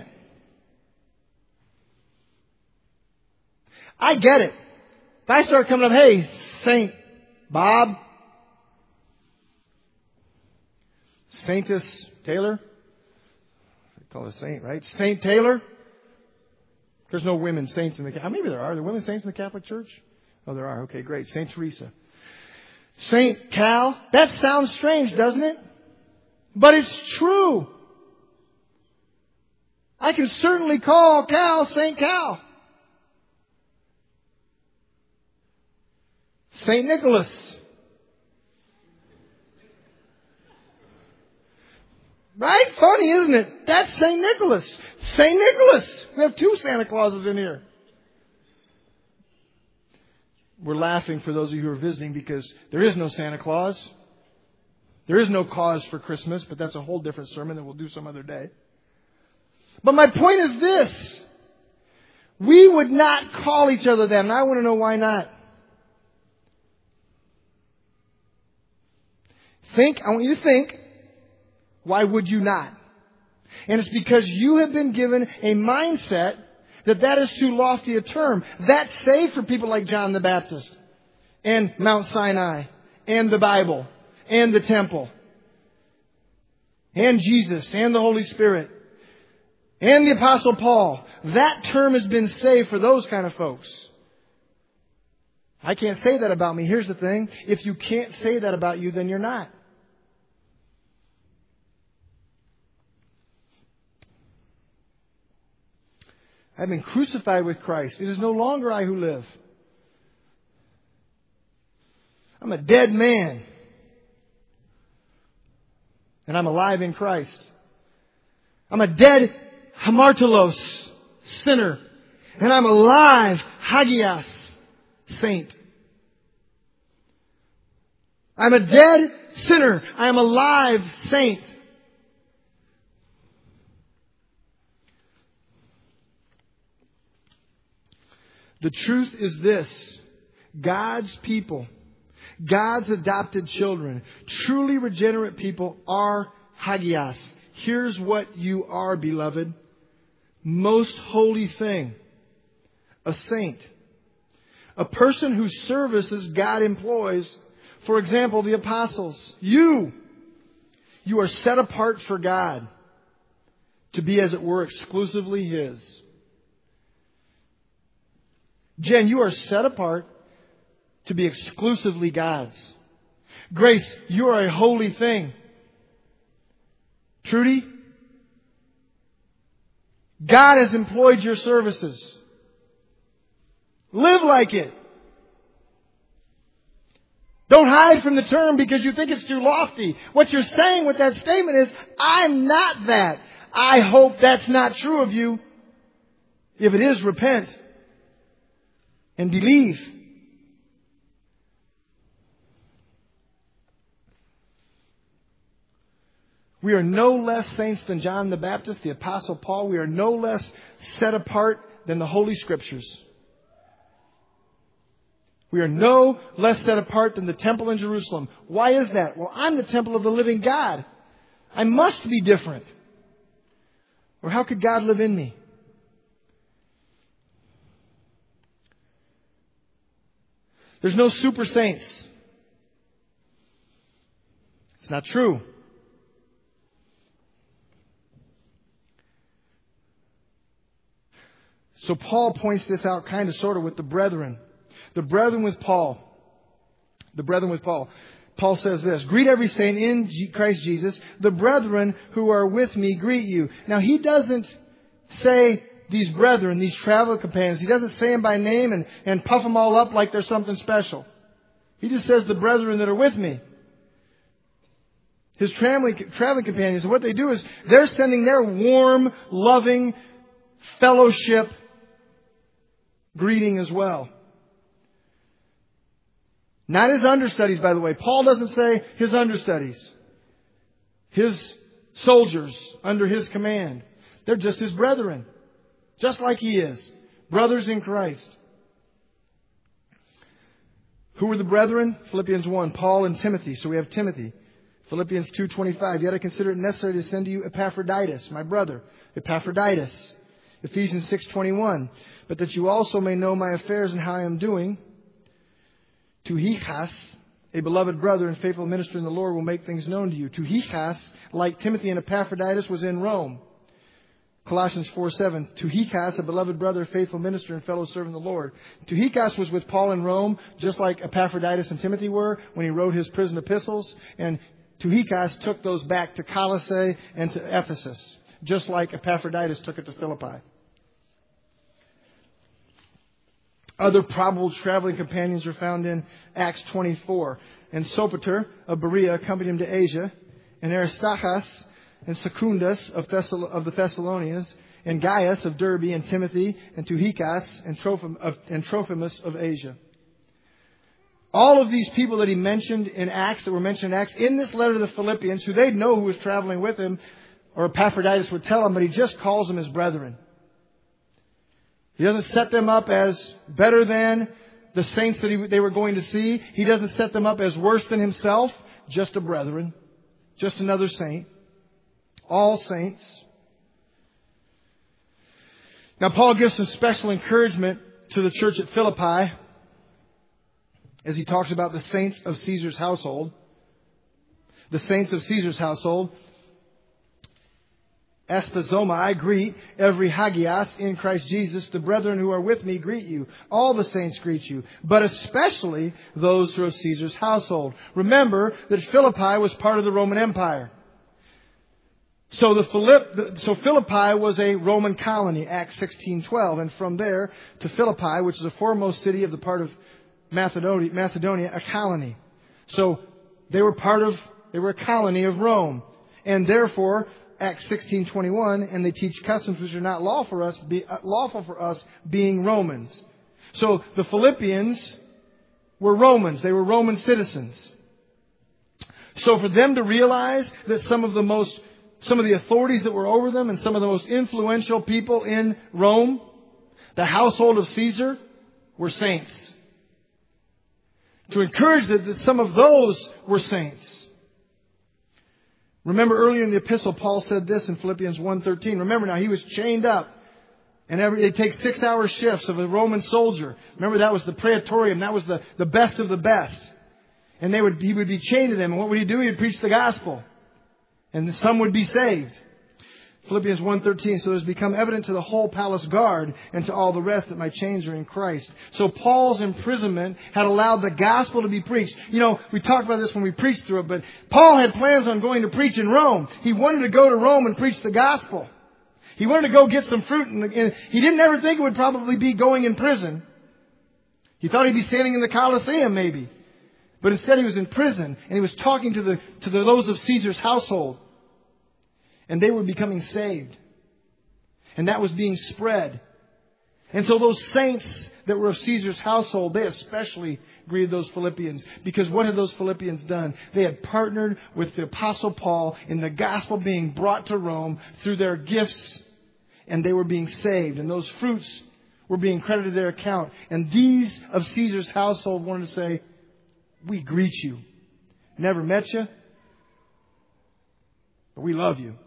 I get it. If I start coming up, hey, Saint Bob, Saintess Taylor. They call her a saint, right? Saint Taylor. There's no women saints in the Catholic. Maybe there are. Are there women saints in the Catholic Church? Oh, there are. Okay, great. Saint Teresa. Saint Cal. That sounds strange, doesn't it? But it's true. I can certainly call Cal Saint Cal. Saint Nicholas. Right? Funny, isn't it? That's St. Nicholas. St. Nicholas. We have two Santa Clauses in here. We're laughing for those of you who are visiting because there is no Santa Claus. There is no cause for Christmas, but that's a whole different sermon that we'll do some other day. But my point is this. We would not call each other that, and I want to know why not. I want you to think. Why would you not? And it's because you have been given a mindset that is too lofty a term. That's saved for people like John the Baptist and Mount Sinai and the Bible and the temple and Jesus and the Holy Spirit and the Apostle Paul. That term has been saved for those kind of folks. I can't say that about me. Here's the thing. If you can't say that about you, then you're not. I've been crucified with Christ. It is no longer I who live. I'm a dead man. And I'm alive in Christ. I'm a dead hamartolos, sinner. And I'm alive, hagios, saint. I'm a dead sinner. I am alive, saint. The truth is this. God's people, God's adopted children, truly regenerate people are hagios. Here's what you are, beloved. Most holy thing. A saint. A person whose services God employs. For example, the apostles. You are set apart for God. To be, as it were, exclusively His. Jen, you are set apart to be exclusively God's. Grace, you are a holy thing. Trudy, God has employed your services. Live like it. Don't hide from the term because you think it's too lofty. What you're saying with that statement is, I'm not that. I hope that's not true of you. If it is, repent and believe. We are no less saints than John the Baptist, the Apostle Paul. We are no less set apart than the Holy Scriptures. We are no less set apart than the temple in Jerusalem. Why is that? Well, I'm the temple of the living God. I must be different. Or how could God live in me? There's no super saints. It's not true. So Paul points this out kind of sort of with the brethren. The brethren with Paul. The brethren with Paul. Paul says this, greet every saint in Christ Jesus. The brethren who are with me greet you. Now he doesn't say these brethren, these travel companions. He doesn't say them by name and puff them all up like they're something special. He just says the brethren that are with me. His traveling companions. And what they do is they're sending their warm, loving fellowship greeting as well. Not his understudies, by the way. Paul doesn't say his understudies. His soldiers under his command. They're just his brethren. Just like he is. Brothers in Christ. Who were the brethren? Philippians 1. Paul and Timothy. So we have Timothy. Philippians 2:25. Yet I consider it necessary to send to you Epaphroditus, my brother. Epaphroditus. Ephesians 6:21. But that you also may know my affairs and how I am doing. Tychicus, a beloved brother and faithful minister in the Lord, will make things known to you. Tychicus, like Timothy and Epaphroditus, was in Rome. Colossians 4:7. Tychicus, a beloved brother, faithful minister and fellow servant of the Lord. Tychicus was with Paul in Rome, just like Epaphroditus and Timothy were when he wrote his prison epistles. And Tychicus took those back to Colossae and to Ephesus, just like Epaphroditus took it to Philippi. Other probable traveling companions are found in Acts 24. And Sopater of Berea accompanied him to Asia. And Aristarchus and Secundus of the Thessalonians. And Gaius of Derbe and Timothy and Tychicus and Trophimus of Asia. All of these people that he mentioned in Acts, that were mentioned in Acts, in this letter to the Philippians, who they'd know who was traveling with him, or Epaphroditus would tell them, but he just calls them his brethren. He doesn't set them up as better than the saints that they were going to see. He doesn't set them up as worse than himself. Just a brethren. Just another saint. All saints. Now Paul gives some special encouragement to the church at Philippi as he talks about the saints of Caesar's household. The saints of Caesar's household. Asphazoma, I greet every Hagios in Christ Jesus. The brethren who are with me greet you. All the saints greet you, but especially those who are of Caesar's household. Remember that Philippi was part of the Roman Empire. So Philippi was a Roman colony, Acts 16:12, and from there to Philippi, which is the foremost city of the part of Macedonia, a colony. So they were a colony of Rome, and therefore Acts 16:21, and they teach customs which are not lawful for us, being Romans. So the Philippians were Romans. They were Roman citizens. So for them to realize that some of the authorities that were over them and some of the most influential people in Rome, the household of Caesar, were saints. To encourage that some of those were saints. Remember earlier in the epistle, Paul said this in Philippians 1:13. Remember now, he was chained up. And they take 6-hour shifts of a Roman soldier. Remember, that was the praetorium. That was the best of the best. And he would be chained to them. And what would he do? He would preach the gospel. And some would be saved. Philippians 1:13, so it has become evident to the whole palace guard and to all the rest that my chains are in Christ. So Paul's imprisonment had allowed the gospel to be preached. You know, we talked about this when we preached through it, but Paul had plans on going to preach in Rome. He wanted to go to Rome and preach the gospel. He wanted to go get some fruit. And he didn't ever think it would probably be going in prison. He thought he'd be standing in the Colosseum maybe. But instead he was in prison and he was talking to those of Caesar's household. And they were becoming saved. And that was being spread. And so those saints that were of Caesar's household, they especially greeted those Philippians. Because what had those Philippians done? They had partnered with the Apostle Paul in the gospel being brought to Rome through their gifts. And they were being saved. And those fruits were being credited to their account. And these of Caesar's household wanted to say, we greet you. Never met you, but we love you.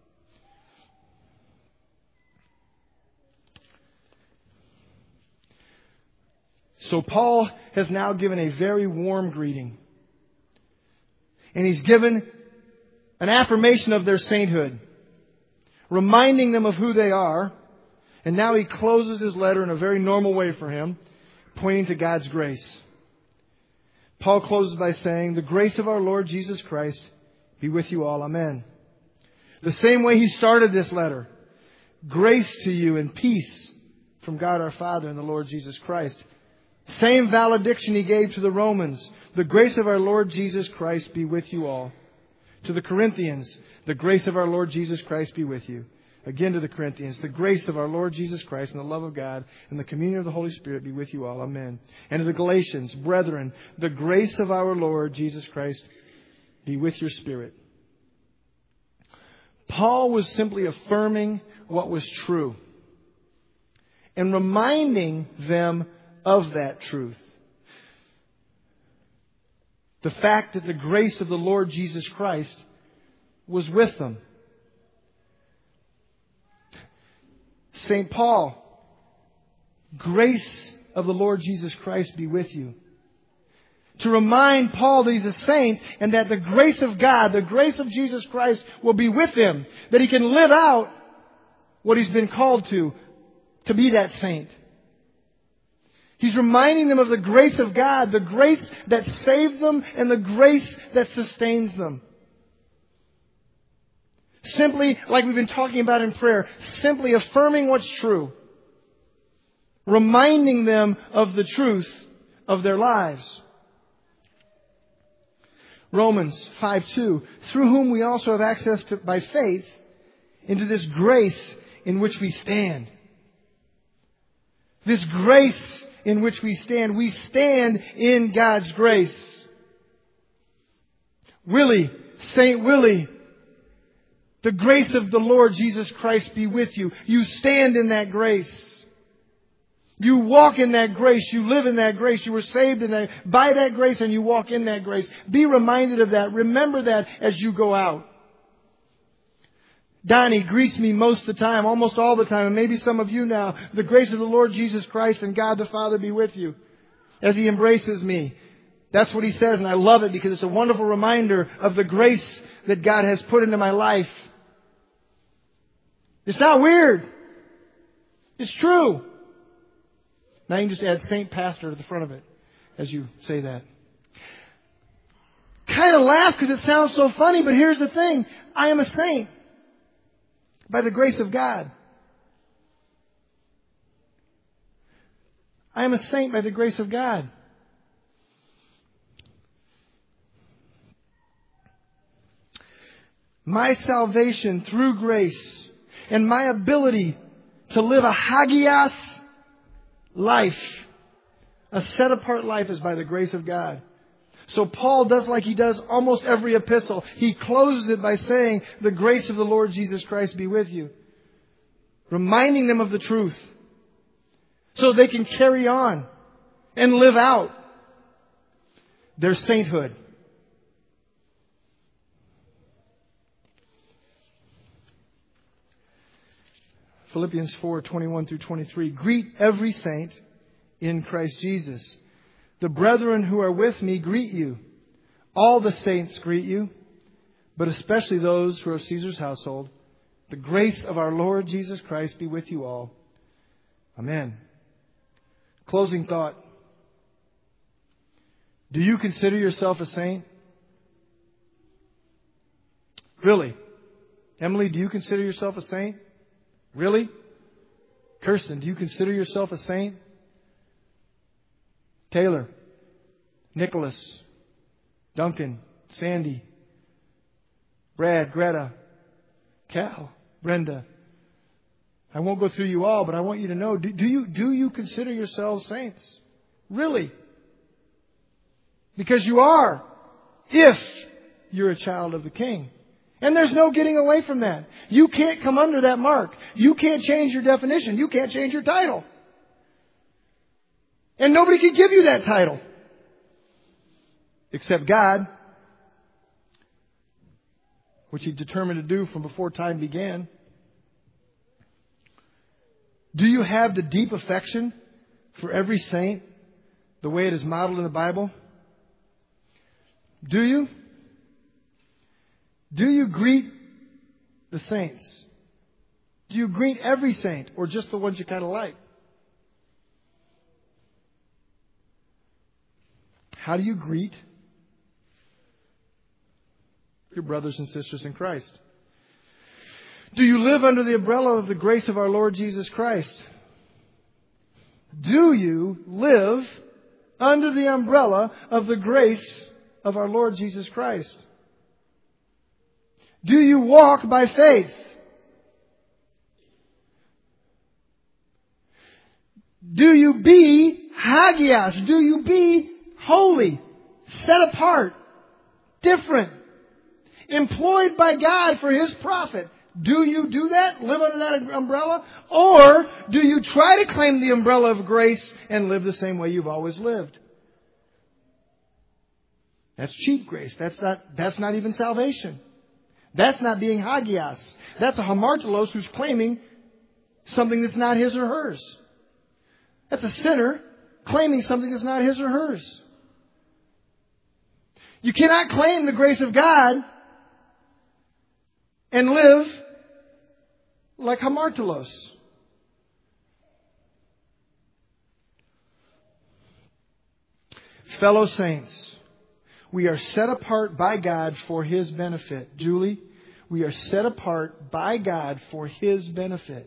So Paul has now given a very warm greeting. And he's given an affirmation of their sainthood, reminding them of who they are. And now he closes his letter in a very normal way for him, pointing to God's grace. Paul closes by saying, the grace of our Lord Jesus Christ be with you all. Amen. The same way he started this letter. Grace to you and peace from God our Father and the Lord Jesus Christ. Same valediction he gave to the Romans. The grace of our Lord Jesus Christ be with you all. To the Corinthians, the grace of our Lord Jesus Christ be with you. Again to the Corinthians, the grace of our Lord Jesus Christ and the love of God and the communion of the Holy Spirit be with you all. Amen. And to the Galatians, brethren, the grace of our Lord Jesus Christ be with your spirit. Paul was simply affirming what was true and reminding them of that truth. The fact that the grace of the Lord Jesus Christ was with them. St. Paul, grace of the Lord Jesus Christ be with you. To remind Paul that he's a saint and that the grace of God, the grace of Jesus Christ will be with him. That he can live out what he's been called to be that saint. He's reminding them of the grace of God, the grace that saved them and the grace that sustains them. Simply, like we've been talking about in prayer, simply affirming what's true. Reminding them of the truth of their lives. Romans 5:2, through whom we also have access to, by faith into this grace in which we stand. This grace in which we stand. We stand in God's grace. Willie, St. Willie, the grace of the Lord Jesus Christ be with you. You stand in that grace. You walk in that grace. You live in that grace. You were saved by that grace and you walk in that grace. Be reminded of that. Remember that as you go out. Donnie greets me most of the time, almost all the time, and maybe some of you now. The grace of the Lord Jesus Christ and God the Father be with you as he embraces me. That's what he says, and I love it because it's a wonderful reminder of the grace that God has put into my life. It's not weird. It's true. Now you can just add Saint Pastor to the front of it as you say that. Kind of laugh because it sounds so funny, but here's the thing. I am a saint. By the grace of God. I am a saint by the grace of God. My salvation through grace and my ability to live a hagios life, a set-apart life, is by the grace of God. So Paul does like he does almost every epistle. He closes it by saying, the grace of the Lord Jesus Christ be with you. Reminding them of the truth. So they can carry on and live out their sainthood. Philippians 4:21 through 23. Greet every saint in Christ Jesus. The brethren who are with me greet you. All the saints greet you, but especially those who are of Caesar's household. The grace of our Lord Jesus Christ be with you all. Amen. Closing thought. Do you consider yourself a saint? Really? Emily, do you consider yourself a saint? Really? Kirsten, do you consider yourself a saint? Taylor, Nicholas, Duncan, Sandy, Brad, Greta, Cal, Brenda, I won't go through you all, but I want you to know, do you consider yourselves saints? Really? Because you are, if you're a child of the King. And there's no getting away from that. You can't come under that mark. You can't change your definition. You can't change your title. And nobody can give you that title. Except God, which He determined to do from before time began. Do you have the deep affection for every saint the way it is modeled in the Bible? Do you? Do you greet the saints? Do you greet every saint or just the ones you kind of like? How do you greet your brothers and sisters in Christ? Do you live under the umbrella of the grace of our Lord Jesus Christ? Do you live under the umbrella of the grace of our Lord Jesus Christ? Do you walk by faith? Do you be hagios? Do you be holy, set apart, different, employed by God for His profit? Do you do that? Live under that umbrella? Or do you try to claim the umbrella of grace and live the same way you've always lived? That's cheap grace. That's not even salvation. That's not being hagios. That's a hamartolos who's claiming something that's not his or hers. That's a sinner claiming something that's not his or hers. You cannot claim the grace of God and live like hamartolos. Fellow saints, we are set apart by God for His benefit. Julie, we are set apart by God for His benefit.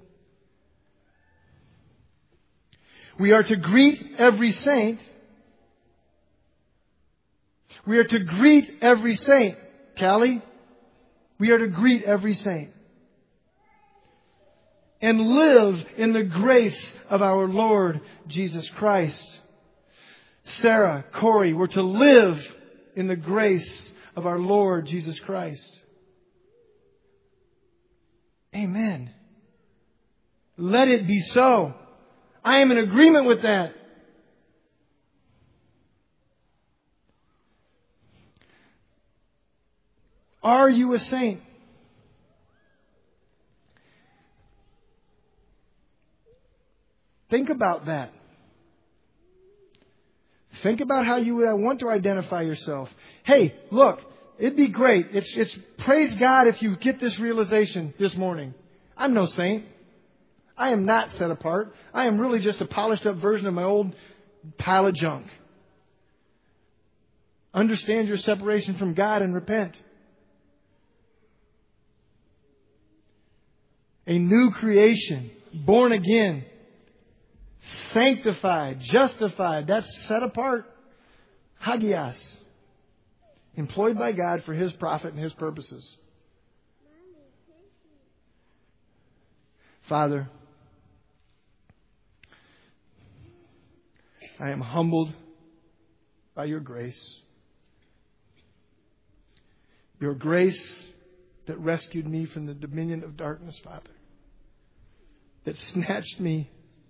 We are to greet every saint. We are to greet every saint. Callie, we are to greet every saint. And live in the grace of our Lord Jesus Christ. Sarah, Corey, we're to live in the grace of our Lord Jesus Christ. Amen. Let it be so. I am in agreement with that. Are you a saint? Think about that. Think about how you would want to identify yourself. Hey, look, it'd be great. It's praise God if you get this realization this morning. I'm no saint. I am not set apart. I am really just a polished up version of my old pile of junk. Understand your separation from God and repent. A new creation, born again, sanctified, justified. That's set apart. Hagios. Employed by God for His profit and His purposes. Father, I am humbled by Your grace. Your grace that rescued me from the dominion of darkness, Father. That snatched me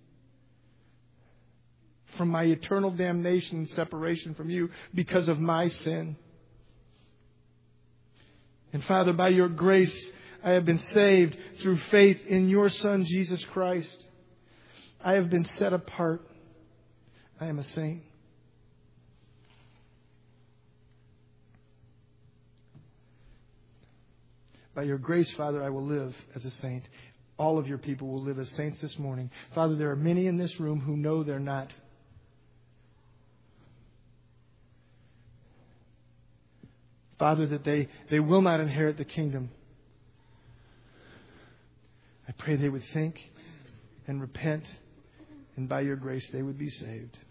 from my eternal damnation and separation from You because of my sin. And Father, by Your grace, I have been saved through faith in Your Son, Jesus Christ. I have been set apart. I am a saint. By Your grace, Father, I will live as a saint. All of Your people will live as saints this morning. Father, there are many in this room who know they're not. Father, that they will not inherit the kingdom. I pray they would think and repent, and by Your grace they would be saved.